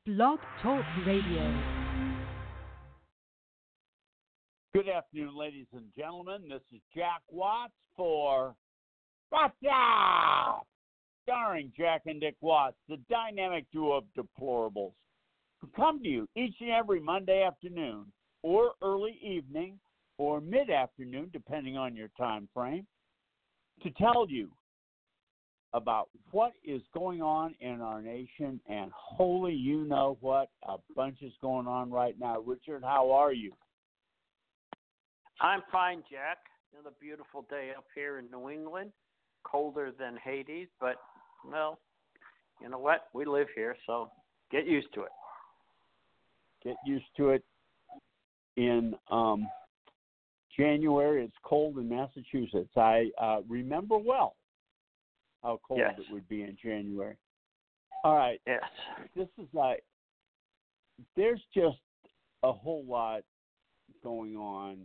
Blog Talk Radio. Good afternoon, ladies and gentlemen. This is Jack Watts for What's Up? Starring Jack and Dick Watts, the dynamic duo of deplorables, who come to you each and every Monday afternoon or early evening or mid-afternoon, depending on your time frame, to tell you about what is going on in our nation. And holy, you know what, a bunch is going on right now. Richard, how are you? I'm fine, Jack. Another beautiful day up here in New England. Colder than Hades, but, well, you know what? We live here, so get used to it. Get used to it. In January, it's cold in Massachusetts. I remember well how cold it would be in January. All right. Yes. This is like, there's just a whole lot going on.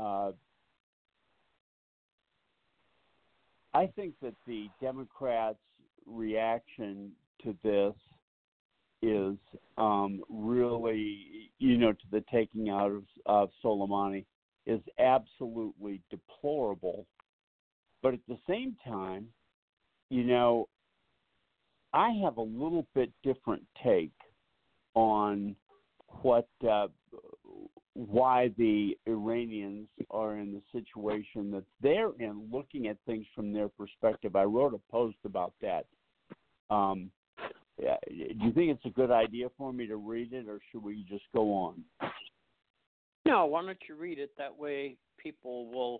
I think that the Democrats' reaction to this is really, to the taking out of Soleimani is absolutely deplorable. But at the same time, I have a little bit different take on why the Iranians are in the situation that they're in, looking at things from their perspective. I wrote a post about that. Do you think it's a good idea for me to read it, or should we just go on? No, why don't you read it? That way people will,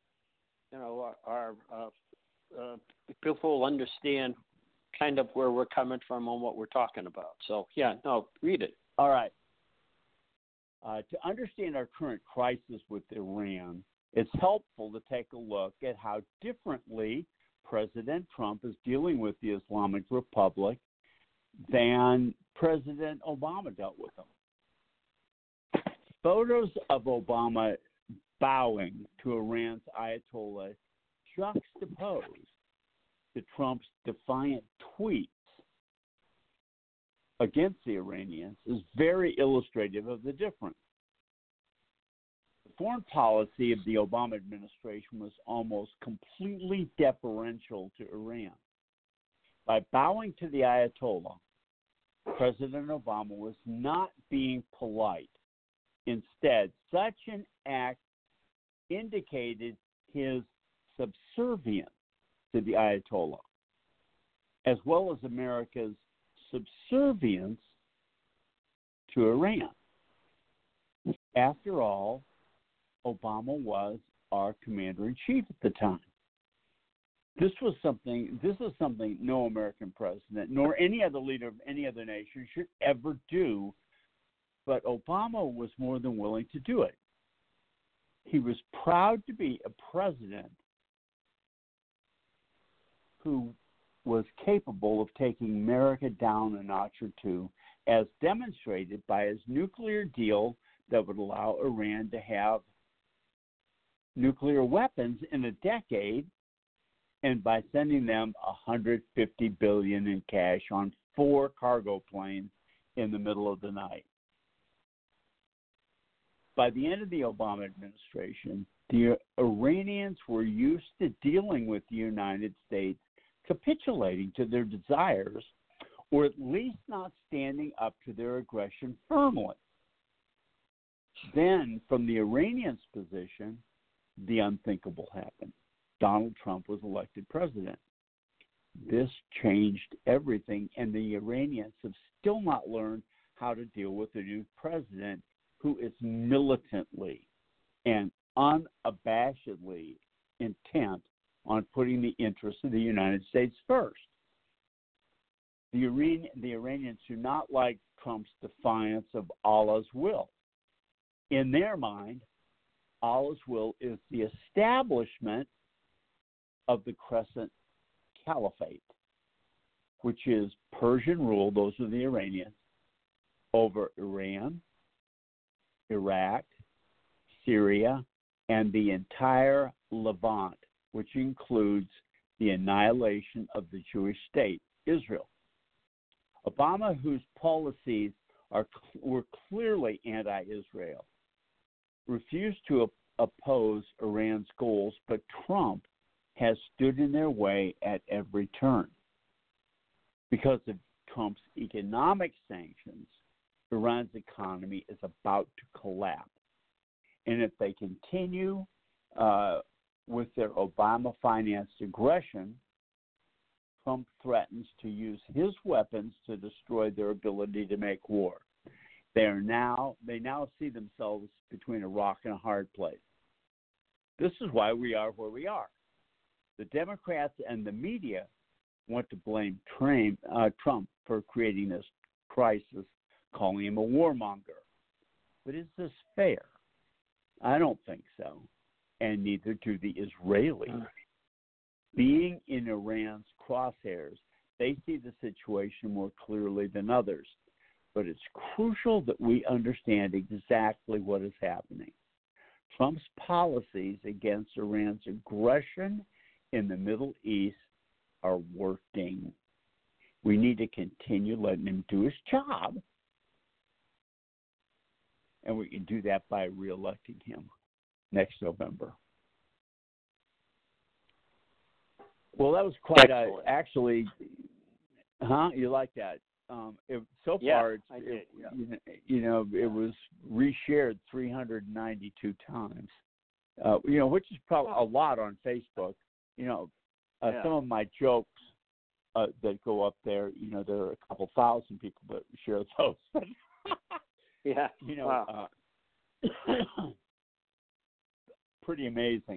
people will understand kind of where we're coming from and what we're talking about. So, read it. All right. To understand our current crisis with Iran, it's helpful to take a look at how differently President Trump is dealing with the Islamic Republic than President Obama dealt with them. Photos of Obama bowing to Iran's Ayatollah juxtaposed to Trump's defiant tweets against the Iranians is very illustrative of the difference. The foreign policy of the Obama administration was almost completely deferential to Iran. By bowing to the Ayatollah, President Obama was not being polite. Instead, such an act indicated his subservience to the Ayatollah, as well as America's subservience to Iran. After all, Obama was our commander-in-chief at the time. This is something no American president nor any other leader of any other nation should ever do, but Obama was more than willing to do it. He was proud to be a president who was capable of taking America down a notch or two, as demonstrated by his nuclear deal that would allow Iran to have nuclear weapons in a decade, and by sending them $150 billion in cash on 4 cargo planes in the middle of the night. By the end of the Obama administration, the Iranians were used to dealing with the United States capitulating to their desires, or at least not standing up to their aggression firmly. Then, from the Iranians' position, the unthinkable happened. Donald Trump was elected president. This changed everything, and the Iranians have still not learned how to deal with a new president who is militantly and unabashedly intent on putting the interests of the United States first. The Iranians do not like Trump's defiance of Allah's will. In their mind, Allah's will is the establishment of the Crescent Caliphate, which is Persian rule, those are the Iranians, over Iran, Iraq, Syria, and the entire Levant, which includes the annihilation of the Jewish state, Israel. Obama, whose policies were clearly anti-Israel, refused to oppose Iran's goals, but Trump has stood in their way at every turn. Because of Trump's economic sanctions, Iran's economy is about to collapse. And if they continue with their Obama-financed aggression, Trump threatens to use his weapons to destroy their ability to make war. They now see themselves between a rock and a hard place. This is why we are where we are. The Democrats and the media want to blame Trump for creating this crisis, calling him a warmonger. But is this fair? I don't think so, and neither do the Israelis. Being in Iran's crosshairs, they see the situation more clearly than others. But it's crucial that we understand exactly what is happening. Trump's policies against Iran's aggression in the Middle East are working. We need to continue letting him do his job. And we can do that by reelecting him next November. Well, that was quite actually, you like that? So far, I did. It was reshared 392 times. Which is probably a lot on Facebook. Some of my jokes that go up there, there are a couple thousand people that share those. Yeah. Wow. Pretty amazing.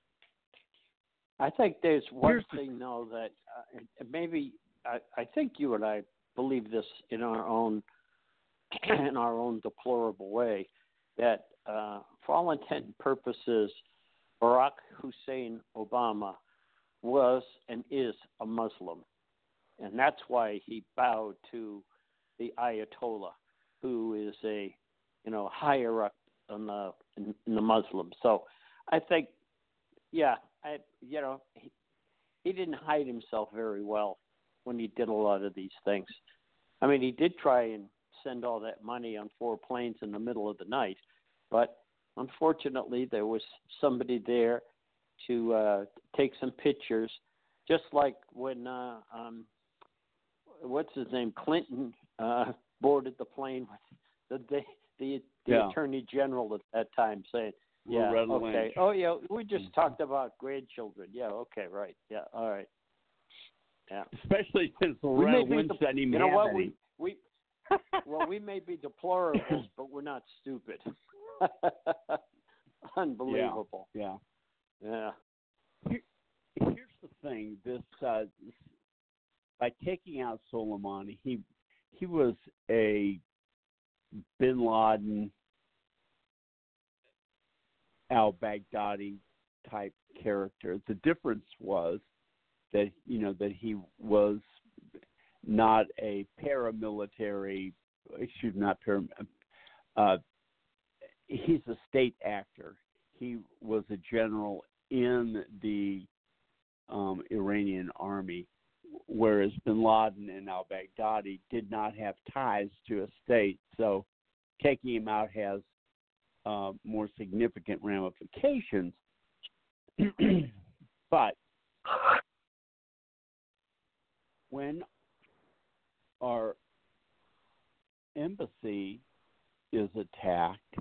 I think there's one thing, though, that maybe I think you and I believe this in our own deplorable way, that for all intent and purposes, Barack Hussein Obama was and is a Muslim, and that's why he bowed to the Ayatollah, who is a higher up in the Muslims. So I think, he didn't hide himself very well when he did a lot of these things. I mean, he did try and send all that money on 4 planes in the middle of the night, but unfortunately there was somebody there to take some pictures, just like when what's his name, Clinton boarded the plane with the Attorney General at that time saying, okay. Oh, yeah, we just talked about grandchildren. Yeah, okay, right. Yeah, all right. Yeah. Especially since Loretta Lynch said he may have any. We may be deplorables, but we're not stupid. Unbelievable. Yeah. Here's the thing: this by taking out Soleimani, he was a Bin Laden, al-Baghdadi type character. The difference was that he was not a paramilitary. He's a state actor. He was a general in the Iranian army, whereas Bin Laden and al-Baghdadi did not have ties to a state. So taking him out has more significant ramifications. But when our embassy is attacked,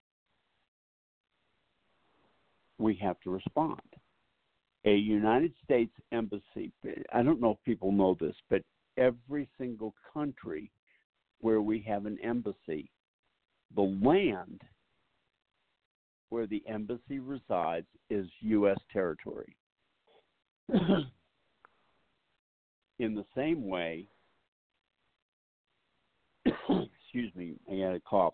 we have to respond. A United States embassy, I don't know if people know this, but every single country where we have an embassy, the land where the embassy resides is U.S. territory. In the same way, excuse me, I had a cough.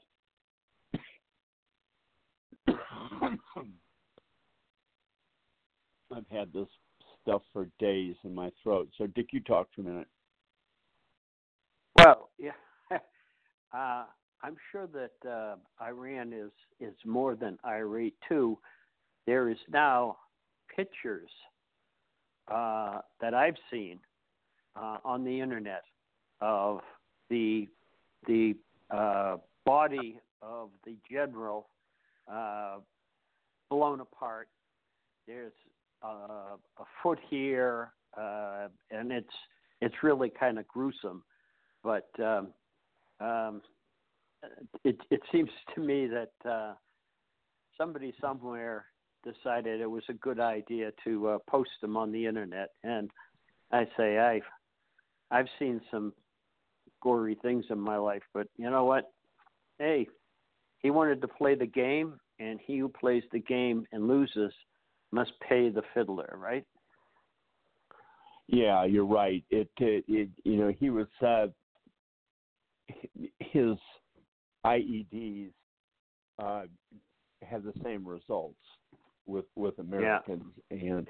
I've had this stuff for days in my throat. So, Dick, you talk for a minute. Well, yeah, I'm sure that Iran is more than irate too. There is now pictures that I've seen on the internet of the body of the general blown apart. There's a foot here, and it's really kind of gruesome. But it seems to me that somebody somewhere decided it was a good idea to post them on the internet. And I say I've seen some gory things in my life, but you know what? Hey, he wanted to play the game, and he who plays the game and loses must pay the fiddler, right? Yeah, you're right. It he was his IEDs have the same results with Americans, and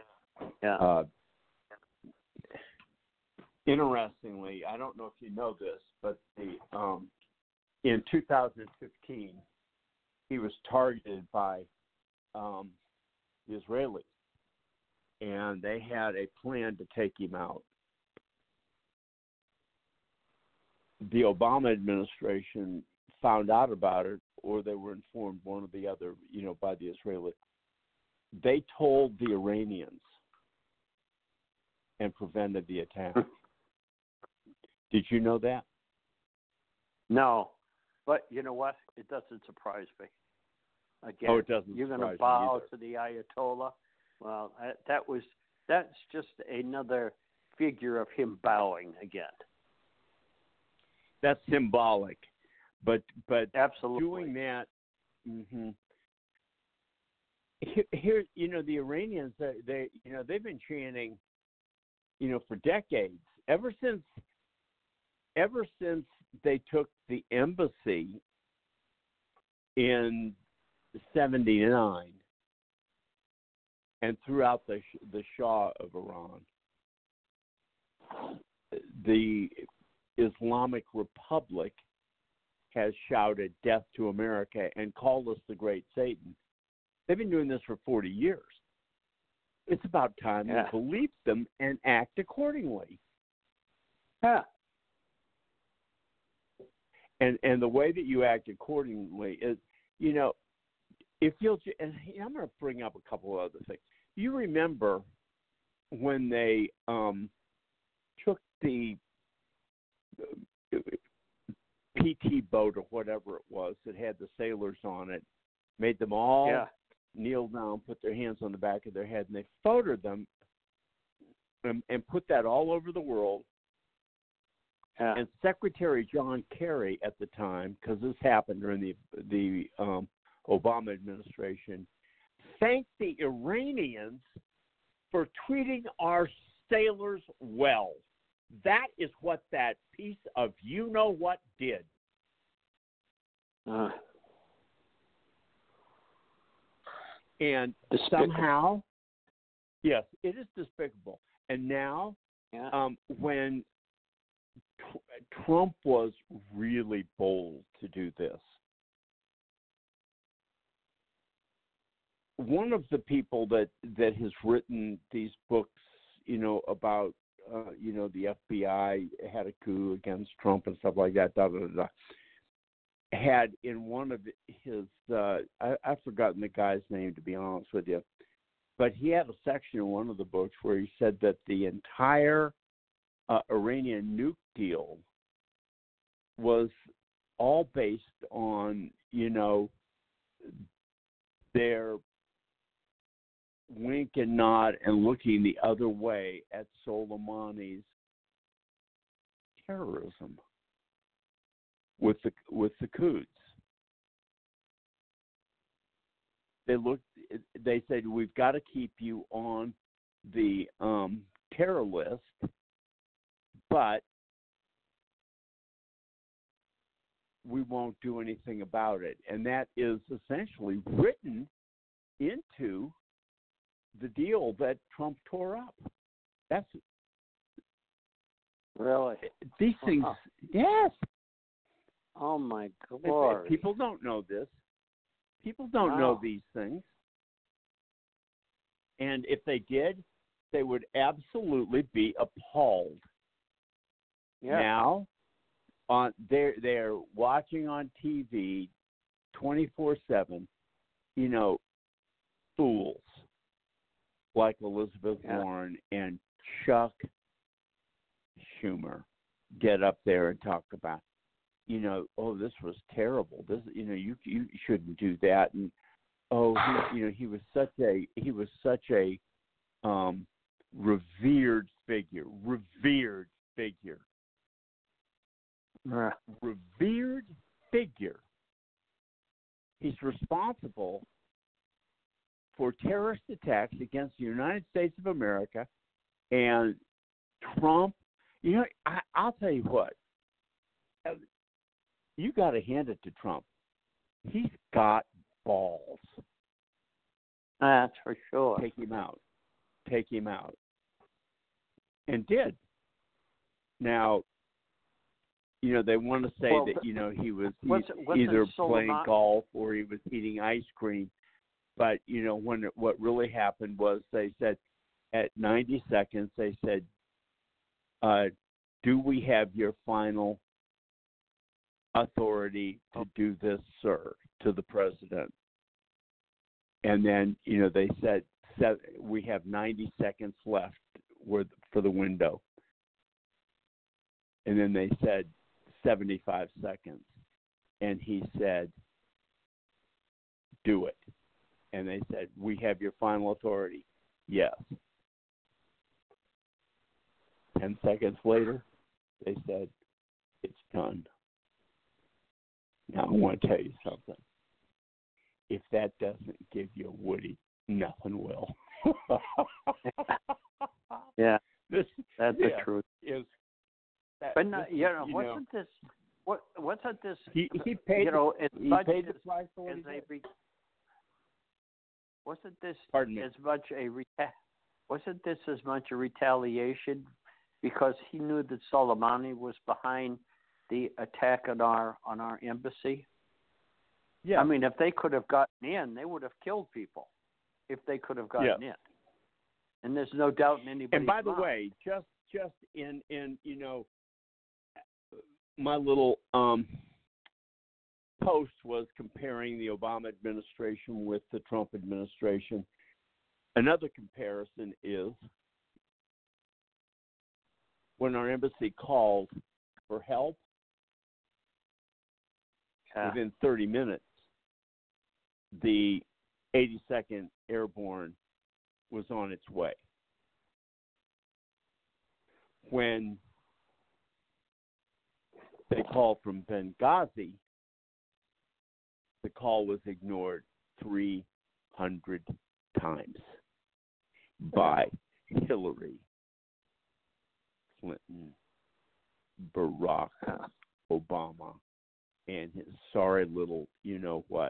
interestingly, I don't know if you know this, but in 2015, he was targeted by the Israelis, and they had a plan to take him out. The Obama administration found out about it, or they were informed, one or the other, by the Israelis. They told the Iranians and prevented the attack. Did you know that? No, but you know what? It doesn't surprise me. Again, it doesn't. You're going to bow to the Ayatollah. Well, that's just another figure of him bowing again. That's symbolic, but absolutely doing that. Mm-hmm. Here, the Iranians, they've been chanting, for decades, ever since they took the embassy in '79 and threw out the Shah of Iran. The Islamic Republic has shouted death to America and called us the Great Satan. They've been doing this for 40 years. It's about time we believe them and act accordingly. Yeah. And the way that you act accordingly is, if you'll, and I'm going to bring up a couple of other things. You remember when they took the PT boat or whatever it was that had the sailors on it, made them all kneel down, put their hands on the back of their head, and they photoed them and put that all over the world. And Secretary John Kerry at the time, because this happened during the Obama administration, thanked the Iranians for treating our sailors well. That is what that piece of you-know-what did. And somehow, yes, it is despicable. And now, when Trump was really bold to do this, one of the people that has written these books, about, the FBI had a coup against Trump and stuff like that, had in one of his, I've forgotten the guy's name, to be honest with you, but he had a section in one of the books where he said that the entire Iranian nuke deal was all based on, their wink and nod and looking the other way at Soleimani's terrorism with the Quds. They said, we've got to keep you on the terror list, but we won't do anything about it. And that is essentially written into the deal that Trump tore up. That's really these things. Yes. Oh my God! People don't know this. People don't know these things. And if they did, they would absolutely be appalled. Yeah. Now, they're watching on TV 24/7. You know, fools like Elizabeth Warren and Chuck Schumer get up there and talk about, you know, oh, this was terrible. This, you know, you shouldn't do that. And he was such a revered figure. He's responsible for terrorist attacks against the United States of America, and Trump. You know, I'll tell you what. You got to hand it to Trump. He's got balls. That's for sure. Take him out. And did. Now, you know, they want to say that, you know, he was either playing golf or he was eating ice cream. But, you know, what really happened was they said at 90 seconds, they said, do we have your final authority to do this, sir, to the president? And then, you know, they said we have 90 seconds left for the window. And then they said 75 seconds. And he said, do it. And they said, we have your final authority. Yes. 10 seconds later, they said, it's done. Now, I want to tell you something. If that doesn't give you a Woody, nothing will. Yeah, that's the truth. But no, you know, wasn't this? Wasn't this? He paid. You know, as he much paid as, the price for what as he did. Wasn't this Pardon me. as much wasn't this as much a retaliation because he knew that Soleimani was behind the attack on our embassy? Yeah. I mean, if they could have gotten in, they would have killed people. If they could have gotten in, and there's no doubt in anybody's And by the mind. way, just in you know, my little post was comparing the Obama administration with the Trump administration. Another comparison is when our embassy called for help, within 30 minutes, the 82nd Airborne was on its way. When they called from Benghazi, the call was ignored 300 times by Hillary Clinton, Barack Obama, and his sorry little, you know what,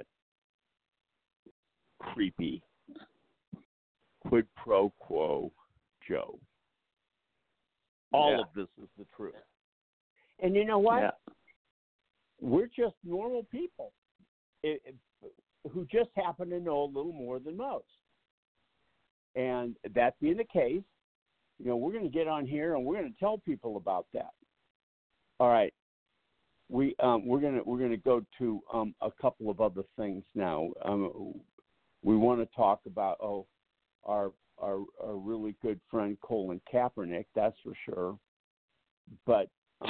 creepy quid pro quo Joe. All of this is the truth. And you know what? Yeah. We're just normal people who just happen to know a little more than most. And that being the case, you know, we're going to get on here and we're going to tell people about that. All right. We're going to go to a couple of other things now. We want to talk about our really good friend Colin Kaepernick, that's for sure. But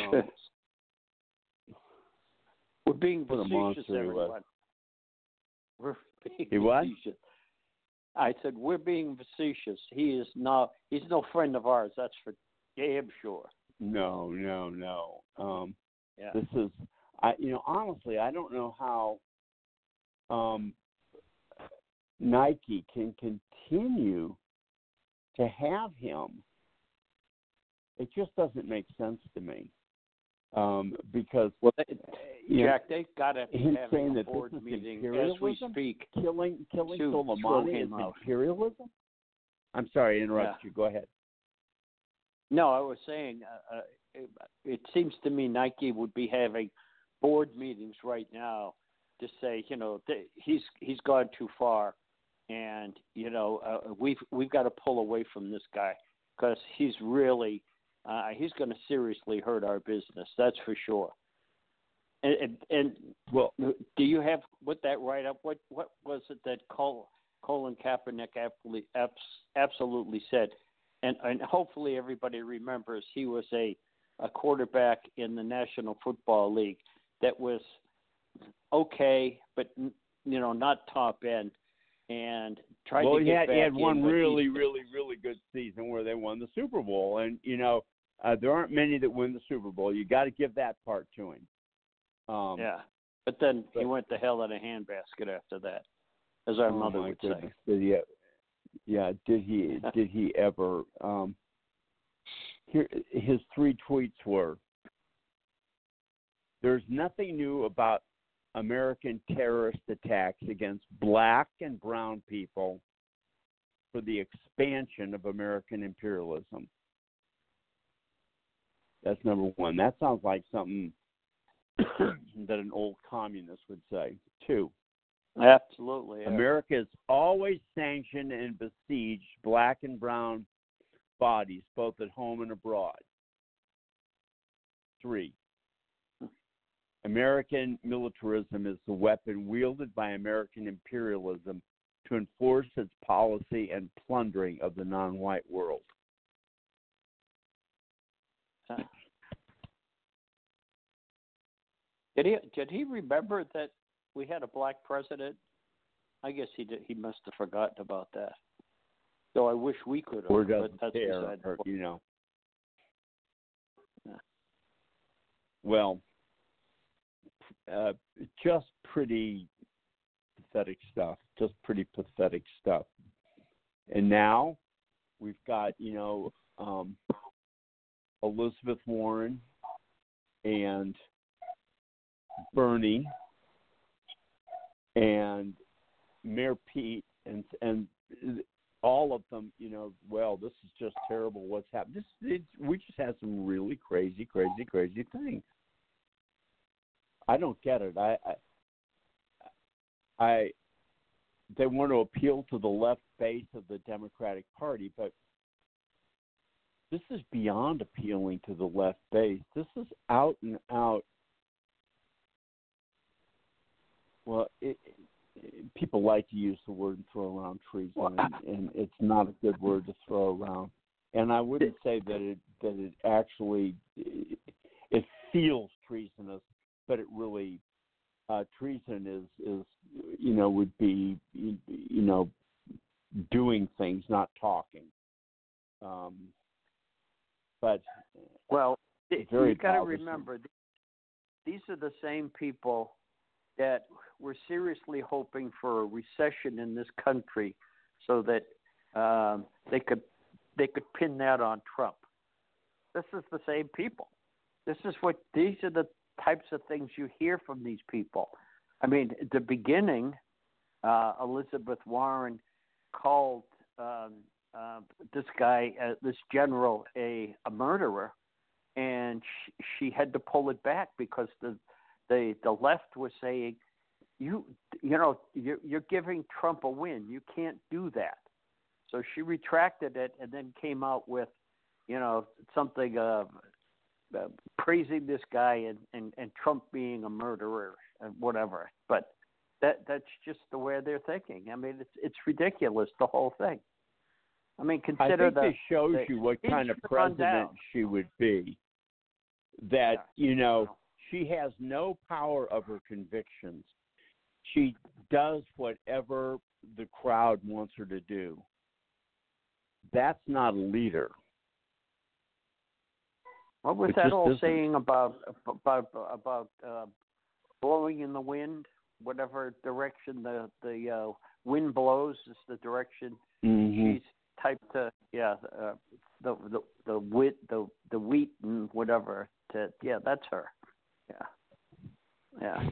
we're being facetious, everyone. We're being facetious. I said we're being facetious. He's no friend of ours. That's for damn sure. No. This is, honestly, I don't know how Nike can continue to have him. It just doesn't make sense to me. Because Jack, they've got to him have saying a that board this is meeting imperialism, as we speak. killing to Soleimani is imperialism. I'm sorry, I interrupted you. Go ahead. No, I was saying it seems to me Nike would be having board meetings right now to say, he's gone too far, and we've got to pull away from this guy because he's really he's going to seriously hurt our business. That's for sure. And Well, do you have with that write up? What was it that Colin Kaepernick absolutely said? And hopefully everybody remembers he was a quarterback in the National Football League that was okay, but not top end, and tried to get back in. He had one really good season where they won the Super Bowl, and there aren't many that win the Super Bowl. You got to give that part to him. Yeah, but then he went to hell in a handbasket after that, as our mother would say. Did he ever? Here, his 3 tweets were: "There's nothing new about American terrorist attacks against black and brown people for the expansion of American imperialism." That's number one. That sounds like something that an old communist would say. 2, absolutely. Yeah. America has always sanctioned and besieged black and brown bodies, both at home and abroad. 3, American militarism is the weapon wielded by American imperialism to enforce its policy and plundering of the non-white world. Did he remember that we had a black president? I guess he did. He must have forgotten about that. So I wish we could have. Or doesn't but that's care, beside the point. Yeah. Well, just pretty pathetic stuff. And now we've got, Elizabeth Warren and Bernie and Mayor Pete and all of them, well, this is just terrible what's happened. We just had some really crazy things. I don't get it. They want to appeal to the left base of the Democratic Party, but this is beyond appealing to the left base. This is out and out. Well, people like to use the word and throw around treason, and it's not a good word to throw around. And I wouldn't say that it actually it feels treasonous, but it really treason is would be doing things, not talking. But you got to remember, these are the same people that were seriously hoping for a recession in this country, so that they could pin that on Trump. This is the same people. These are the types of things you hear from these people. I mean, at the beginning, Elizabeth Warren called this guy, this general, a murderer, and she had to pull it back because the left was saying, you're giving Trump a win. You can't do that. So she retracted it and then came out with, something praising this guy and Trump being a murderer and whatever. But that's just the way they're thinking. I mean, it's ridiculous, the whole thing. I mean, consider this shows you what kind of president she would be. That, she has no power of her convictions. She does whatever the crowd wants her to do. That's not a leader. What was that old saying about blowing in the wind? Whatever direction the wind blows is the direction she's typed to. The wheat and whatever. That's her. Yeah.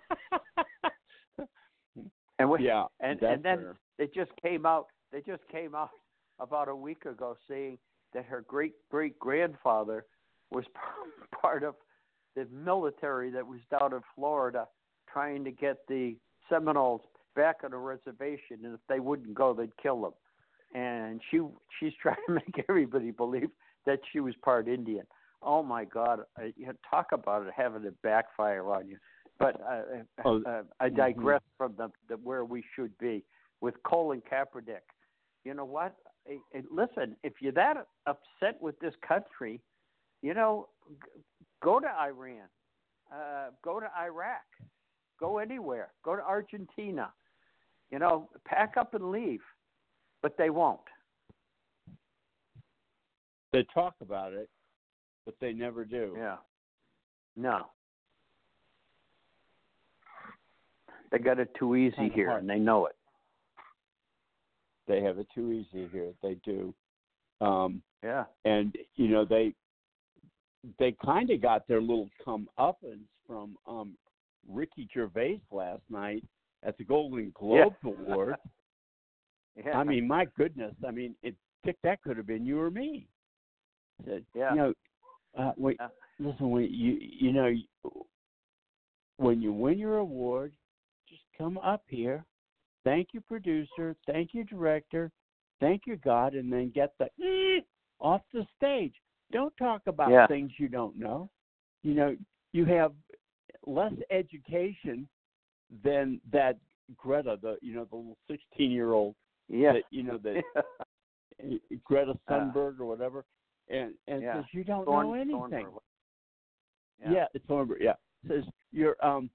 And then her. They just came out about a week ago saying that her great grandfather was part of the military that was down in Florida trying to get the Seminoles back on a reservation, and if they wouldn't go, they'd kill them. And she's trying to make everybody believe that she was part Indian. Oh my God! Talk about it having a backfire on you. But I digress from the where we should be with Colin Kaepernick. You know what? Listen, if you're that upset with this country, go to Iran, go to Iraq, go anywhere, go to Argentina. Pack up and leave. But they won't. They talk about it, but they never do. Yeah. No. They got it too easy here, and they know it. They have it too easy here. They do. Yeah. And they kind of got their little comeuppance from Ricky Gervais last night at the Golden Globe Award. Yeah. I mean, my goodness. I mean, that could have been you or me. Yeah. Listen, when you win your award, just come up here. Thank you, producer. Thank you, director. Thank you, God, and then get the off the stage. Don't talk about things you don't know. You have less education than that Greta, the little 16-year-old. Yeah. That Greta Thunberg or whatever, and says you don't know anything. It's Thornburg. Yeah, says you're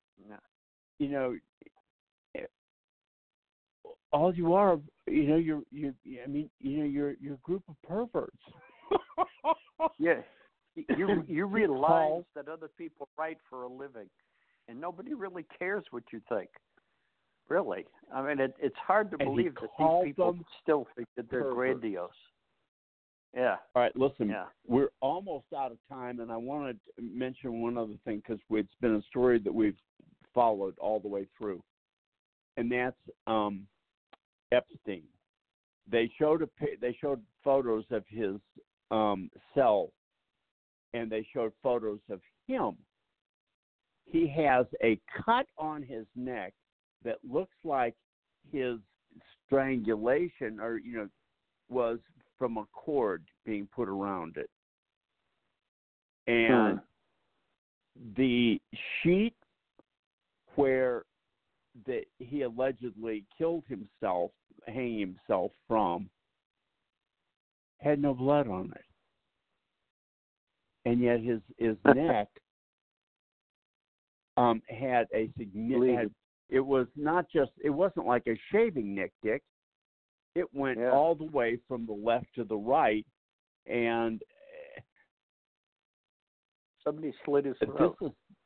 all you are. You're a group of perverts. Yeah, you realize that other people write for a living, and nobody really cares what you think. Really, I mean, it's hard to believe that these people still think that they're grandiose. Yeah. All right, listen, we're almost out of time, and I want to mention one other thing because it's been a story that we've followed all the way through, and that's Epstein. They showed photos of his cell, and they showed photos of him. He has a cut on his neck that looks like his strangulation was from a cord being put around it. And the sheet where he allegedly killed himself, hanging himself from, had no blood on it. And yet his neck had a significant... It wasn't like a shaving neck, Dick. It went all the way from the left to the right, and somebody slit his throat.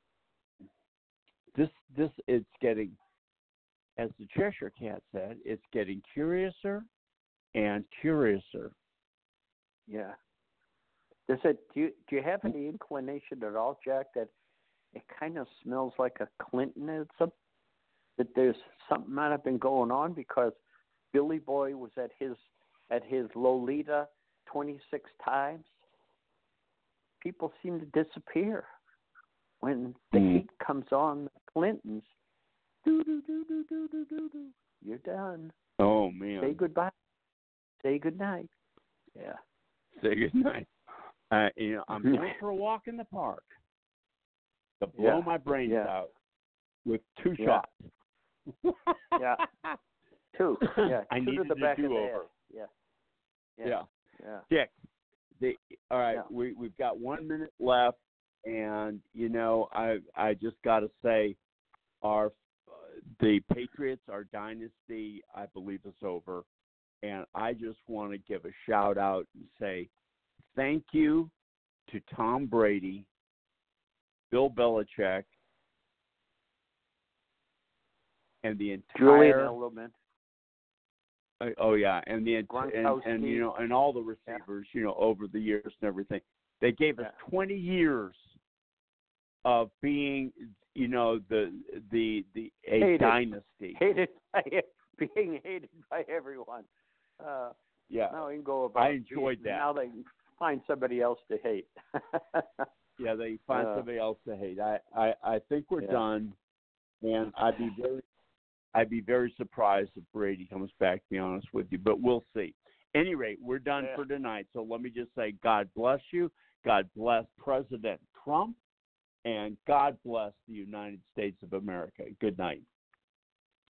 This it's getting, as the Cheshire Cat said, it's getting curiouser and curiouser. Yeah. Do you have any inclination at all, Jack, that it kind of smells like a Clintonism? That there's something might have been going on because Billy Boy was at his Lolita 26 times. People seem to disappear when the heat comes on. The Clintons, you're done. Oh man! Say goodbye. Say good night. Yeah. Say good night. I'm going for a walk in the park to blow my brains out with 2 shots. Yeah. 2. Yeah. I 2 needed to the back of the head. Yeah. Yeah. Dick, all right, we've got 1 minute left, and I just got to say, the Patriots, our dynasty, I believe is over, and I just want to give a shout out and say thank you to Tom Brady, Bill Belichick, and the entire Julian Edelman. Oh yeah, and and all the receivers, over the years and everything. They gave us 20 years of being, a dynasty. Being hated by everyone. Now we can go about. I enjoyed that. Now they can find somebody else to hate. Yeah, they find somebody else to hate. I think we're done, and I'd be very surprised if Brady comes back, to be honest with you, but we'll see. Any rate, we're done for tonight. So let me just say, God bless you. God bless President Trump, and God bless the United States of America. Good night.